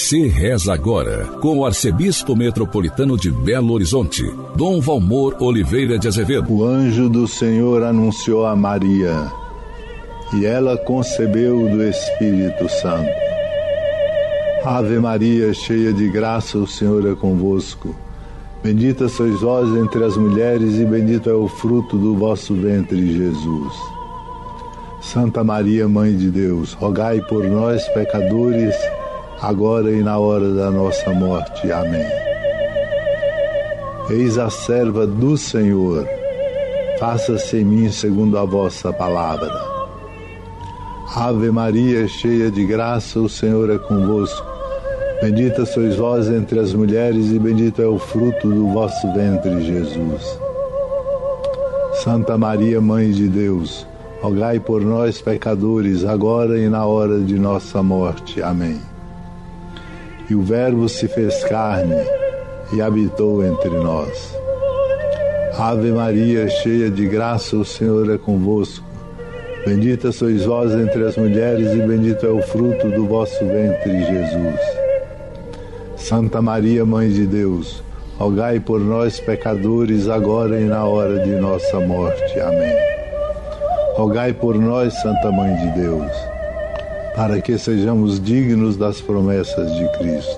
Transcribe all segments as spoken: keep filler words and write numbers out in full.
Você reza agora com o arcebispo metropolitano de Belo Horizonte, Dom Valmor Oliveira de Azevedo. O anjo do Senhor anunciou a Maria, e ela concebeu do Espírito Santo. Ave Maria, cheia de graça, o Senhor é convosco. Bendita sois vós entre as mulheres, e bendito é o fruto do vosso ventre, Jesus. Santa Maria, Mãe de Deus, rogai por nós, pecadores, agora e na hora da nossa morte. Amém. Eis a serva do Senhor, faça-se em mim segundo a vossa palavra. Ave Maria, cheia de graça, o Senhor é convosco. Bendita sois vós entre as mulheres, e bendito é o fruto do vosso ventre, Jesus. Santa Maria, Mãe de Deus, rogai por nós, pecadores, agora e na hora de nossa morte. Amém. E o Verbo se fez carne e habitou entre nós. Ave Maria, cheia de graça, o Senhor é convosco. Bendita sois vós entre as mulheres, e bendito é o fruto do vosso ventre, Jesus. Santa Maria, Mãe de Deus, rogai por nós, pecadores, agora e na hora de nossa morte. Amém. Rogai por nós, Santa Mãe de Deus, para que sejamos dignos das promessas de Cristo.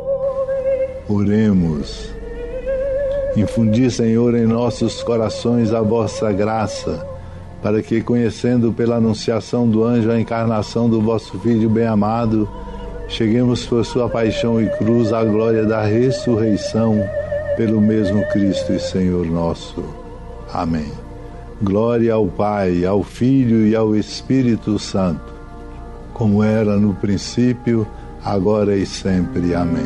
Oremos. Infundi, Senhor, em nossos corações a vossa graça, para que, conhecendo pela anunciação do anjo a encarnação do vosso Filho bem-amado, cheguemos por sua paixão e cruz à glória da ressurreição, pelo mesmo Cristo e Senhor nosso. Amém. Glória ao Pai, ao Filho e ao Espírito Santo, como era no princípio, agora e sempre. Amém.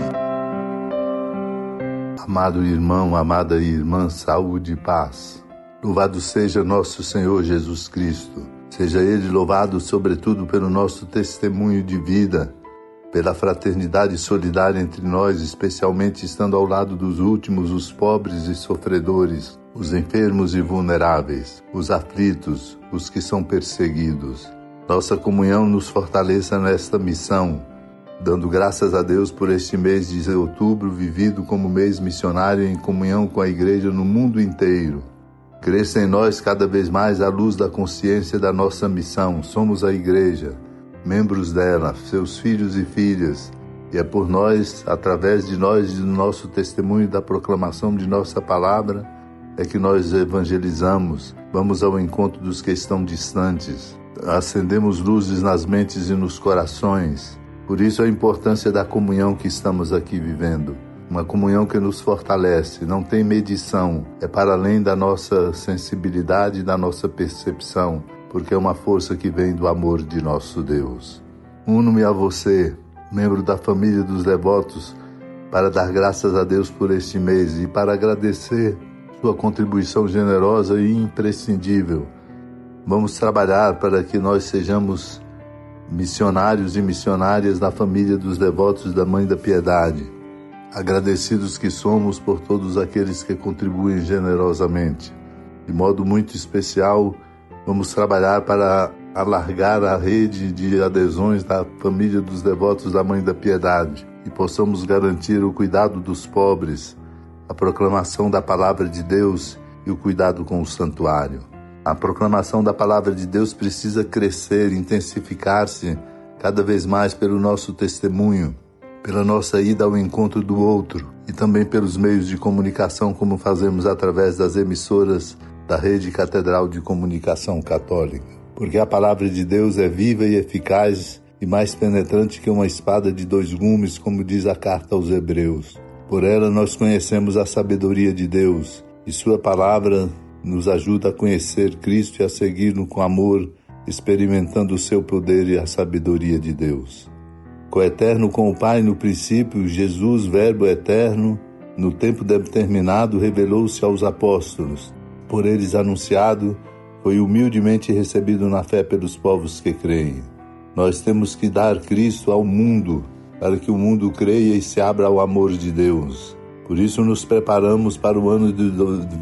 Amado irmão, amada irmã, saúde e paz. Louvado seja nosso Senhor Jesus Cristo. Seja Ele louvado sobretudo pelo nosso testemunho de vida, pela fraternidade solidária entre nós, especialmente estando ao lado dos últimos, os pobres e sofredores, os enfermos e vulneráveis, os aflitos, os que são perseguidos. Nossa comunhão nos fortaleça nesta missão, dando graças a Deus por este mês de outubro, vivido como mês missionário em comunhão com a Igreja no mundo inteiro. Cresça em nós cada vez mais a luz da consciência da nossa missão. Somos a Igreja, membros dela, seus filhos e filhas, e é por nós, através de nós e do nosso testemunho da proclamação de nossa palavra, é que nós evangelizamos, vamos ao encontro dos que estão distantes, acendemos luzes nas mentes e nos corações. Por isso a importância da comunhão que estamos aqui vivendo. Uma comunhão que nos fortalece, não tem medição, é para além da nossa sensibilidade e da nossa percepção, porque é uma força que vem do amor de nosso Deus. Uno-me a você, membro da família dos devotos, para dar graças a Deus por este mês e para agradecer sua contribuição generosa e imprescindível. Vamos trabalhar para que nós sejamos missionários e missionárias da família dos devotos da Mãe da Piedade. Agradecidos que somos por todos aqueles que contribuem generosamente. De modo muito especial, vamos trabalhar para alargar a rede de adesões da família dos devotos da Mãe da Piedade e possamos garantir o cuidado dos pobres, a proclamação da Palavra de Deus e o cuidado com o santuário. A proclamação da Palavra de Deus precisa crescer, intensificar-se cada vez mais pelo nosso testemunho, pela nossa ida ao encontro do outro e também pelos meios de comunicação, como fazemos através das emissoras da Rede Catedral de Comunicação Católica. Porque a Palavra de Deus é viva e eficaz e mais penetrante que uma espada de dois gumes, como diz a carta aos Hebreus. Por ela nós conhecemos a sabedoria de Deus e sua Palavra nos ajuda a conhecer Cristo e a segui-lo com amor, experimentando o seu poder e a sabedoria de Deus. Coeterno com o Pai no princípio, Jesus, Verbo eterno, no tempo determinado, revelou-se aos apóstolos. Por eles anunciado, foi humildemente recebido na fé pelos povos que creem. Nós temos que dar Cristo ao mundo, para que o mundo creia e se abra ao amor de Deus. Por isso nos preparamos para o ano de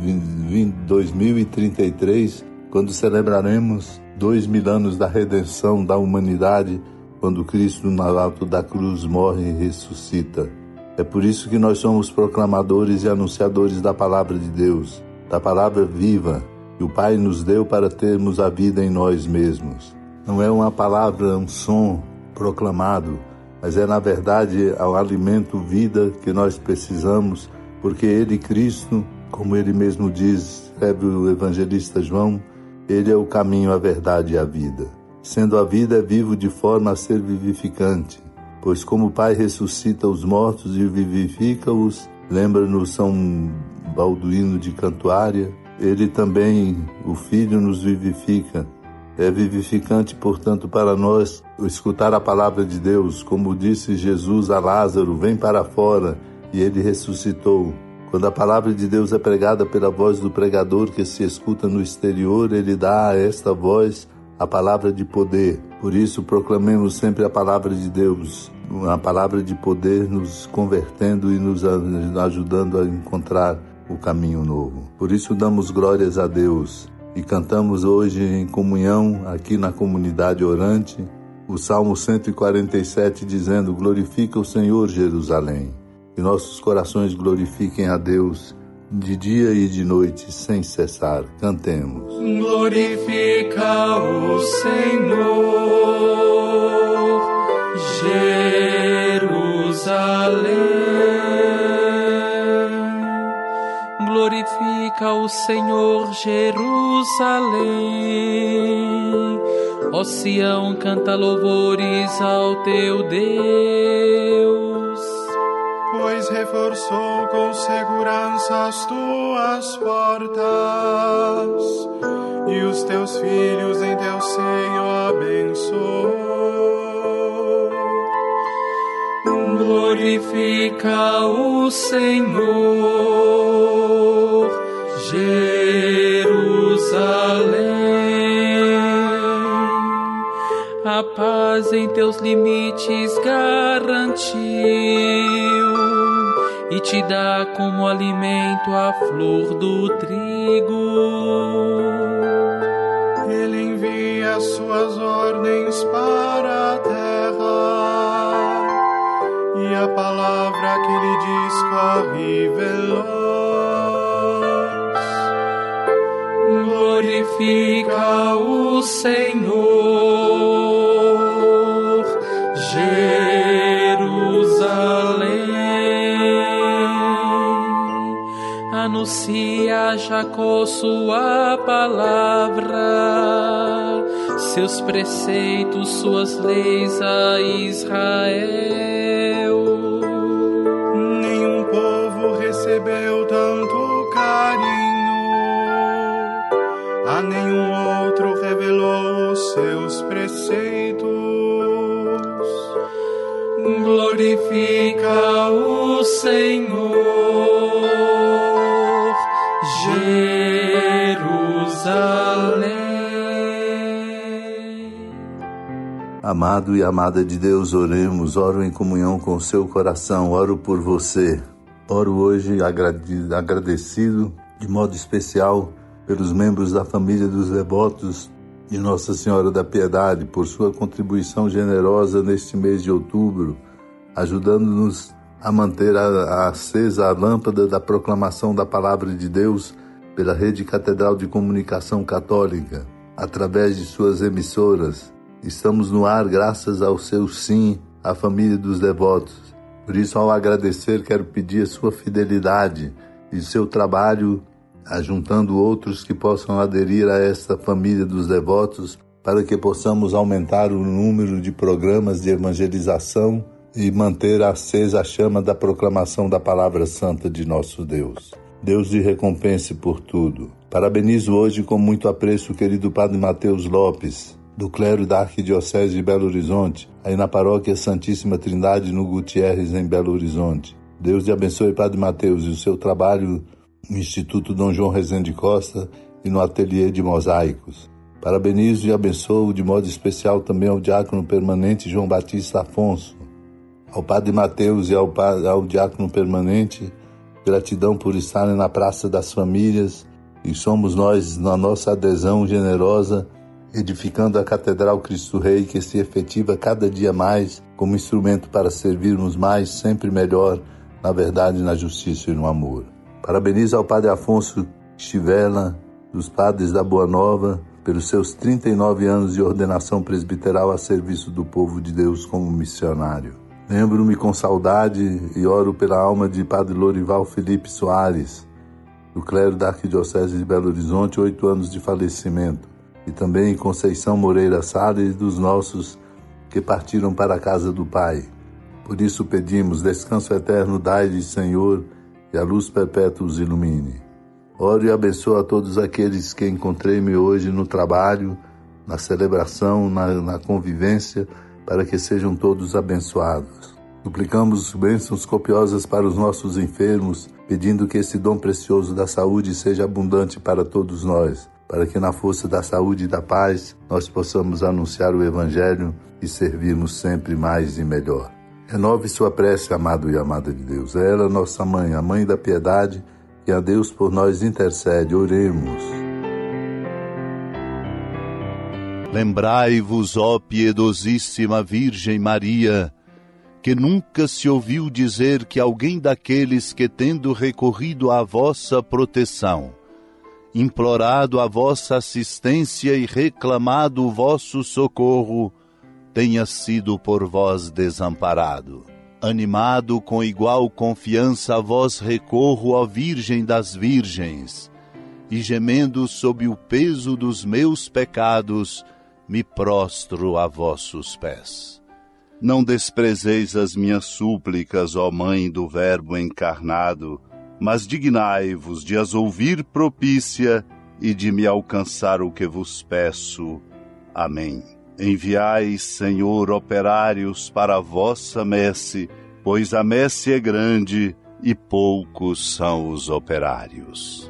dois mil e trinta e três, quando celebraremos dois mil anos da redenção da humanidade, quando Cristo no alto da cruz morre e ressuscita. É por isso que nós somos proclamadores e anunciadores da palavra de Deus, da palavra viva que o Pai nos deu para termos a vida em nós mesmos. Não é uma palavra, um som proclamado, mas é na verdade o alimento, vida que nós precisamos, porque Ele, Cristo, como Ele mesmo diz, escreve o evangelista João, Ele é o caminho, a verdade e a vida. Sendo a vida, é vivo de forma a ser vivificante, pois como o Pai ressuscita os mortos e vivifica-os, lembra-nos São Balduíno de Cantuária, Ele também, o Filho, nos vivifica. É vivificante, portanto, para nós escutar a palavra de Deus, como disse Jesus a Lázaro, vem para fora, e ele ressuscitou. Quando a palavra de Deus é pregada pela voz do pregador que se escuta no exterior, ele dá a esta voz a palavra de poder. Por isso proclamemos sempre a palavra de Deus, a palavra de poder, nos convertendo e nos ajudando a encontrar o caminho novo. Por isso damos glórias a Deus e cantamos hoje em comunhão aqui na comunidade orante o Salmo cento e quarenta e sete, dizendo: glorifica o Senhor, Jerusalém. Que nossos corações glorifiquem a Deus de dia e de noite, sem cessar. Cantemos. Glorifica o Senhor, Jerusalém. Glorifica o Senhor, Jerusalém. Ó Sião, canta louvores ao teu Deus. Pois reforçou com segurança as tuas portas, e os teus filhos em teu seio abençoou. Glorifica o Senhor, Jerusalém. A paz em teus limites garantiu, e te dá como alimento a flor do trigo. Ele envia suas ordens para a terra, e a palavra que lhe diz corre veloz. Glorifica o Senhor, Jerusalém. Anuncia a Jacó sua palavra, seus preceitos, suas leis a Israel. Nenhum povo recebeu tanto carinho, a nenhum outro revelou os seus preceitos. Glorifica o Senhor, Jerusalém. Amado e amada de Deus, oremos, oro em comunhão com o seu coração, oro por você. Oro hoje agradecido de modo especial pelos membros da família dos devotos de Nossa Senhora da Piedade, por sua contribuição generosa neste mês de outubro, ajudando-nos a manter a, a acesa a lâmpada da proclamação da Palavra de Deus pela Rede Catedral de Comunicação Católica, através de suas emissoras. Estamos no ar graças ao seu sim, à família dos devotos. Por isso, ao agradecer, quero pedir a sua fidelidade e o seu trabalho, ajuntando outros que possam aderir a esta família dos devotos, para que possamos aumentar o número de programas de evangelização e manter acesa a chama da proclamação da Palavra Santa de nosso Deus. Deus lhe recompense por tudo. Parabenizo hoje com muito apreço o querido Padre Mateus Lopes, do clero da Arquidiocese de Belo Horizonte, aí na Paróquia Santíssima Trindade, no Gutierrez, em Belo Horizonte. Deus lhe abençoe, Padre Mateus, e o seu trabalho no Instituto Dom João Rezende Costa e no Ateliê de Mosaicos. Parabenizo e abençoo de modo especial também ao diácono permanente João Batista Afonso, ao Padre Mateus e ao, ao diácono permanente, gratidão por estarem na Praça das Famílias, e somos nós, na nossa adesão generosa, edificando a Catedral Cristo Rei, que se efetiva cada dia mais como instrumento para servirmos mais, sempre melhor, na verdade, na justiça e no amor. Parabenizo ao Padre Afonso Chivela, dos Padres da Boa Nova, pelos seus trinta e nove anos de ordenação presbiteral a serviço do povo de Deus como missionário. Lembro-me com saudade e oro pela alma de Padre Lorival Felipe Soares, do clero da Arquidiocese de Belo Horizonte, oito anos de falecimento, e também Conceição Moreira Salles, dos nossos que partiram para a casa do Pai. Por isso pedimos, descanso eterno dai-lhes, Senhor, e a luz perpétua os ilumine. Oro e abençoo a todos aqueles que encontrei-me hoje no trabalho, na celebração, na, na convivência, para que sejam todos abençoados. Suplicamos bênçãos copiosas para os nossos enfermos, pedindo que esse dom precioso da saúde seja abundante para todos nós, para que na força da saúde e da paz nós possamos anunciar o Evangelho e servirmos sempre mais e melhor. Renove sua prece, amado e amada de Deus. É ela, nossa mãe, a mãe da piedade, que a Deus por nós intercede. Oremos. Lembrai-vos, ó piedosíssima Virgem Maria, que nunca se ouviu dizer que alguém daqueles que, tendo recorrido à vossa proteção, implorado a vossa assistência e reclamado o vosso socorro, tenha sido por vós desamparado. Animado com igual confiança a vós recorro, ó Virgem das Virgens, e gemendo sob o peso dos meus pecados, me prostro a vossos pés. Não desprezeis as minhas súplicas, ó Mãe do Verbo encarnado, mas dignai-vos de as ouvir propícia e de me alcançar o que vos peço. Amém. Enviai, Senhor, operários para a vossa messe, pois a messe é grande e poucos são os operários.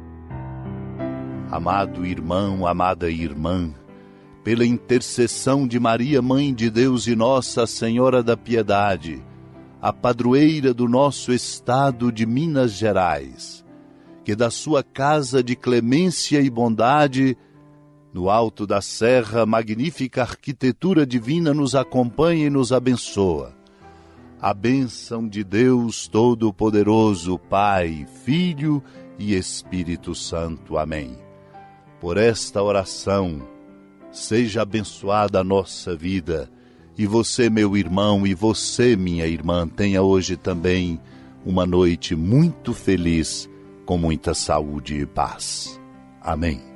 Amado irmão, amada irmã, pela intercessão de Maria, Mãe de Deus e Nossa Senhora da Piedade, a padroeira do nosso estado de Minas Gerais, que da sua casa de clemência e bondade, no alto da serra, magnífica arquitetura divina nos acompanha e nos abençoa. A bênção de Deus Todo-Poderoso, Pai, Filho e Espírito Santo. Amém. Por esta oração, seja abençoada a nossa vida, e você, meu irmão, e você, minha irmã, tenha hoje também uma noite muito feliz, com muita saúde e paz. Amém.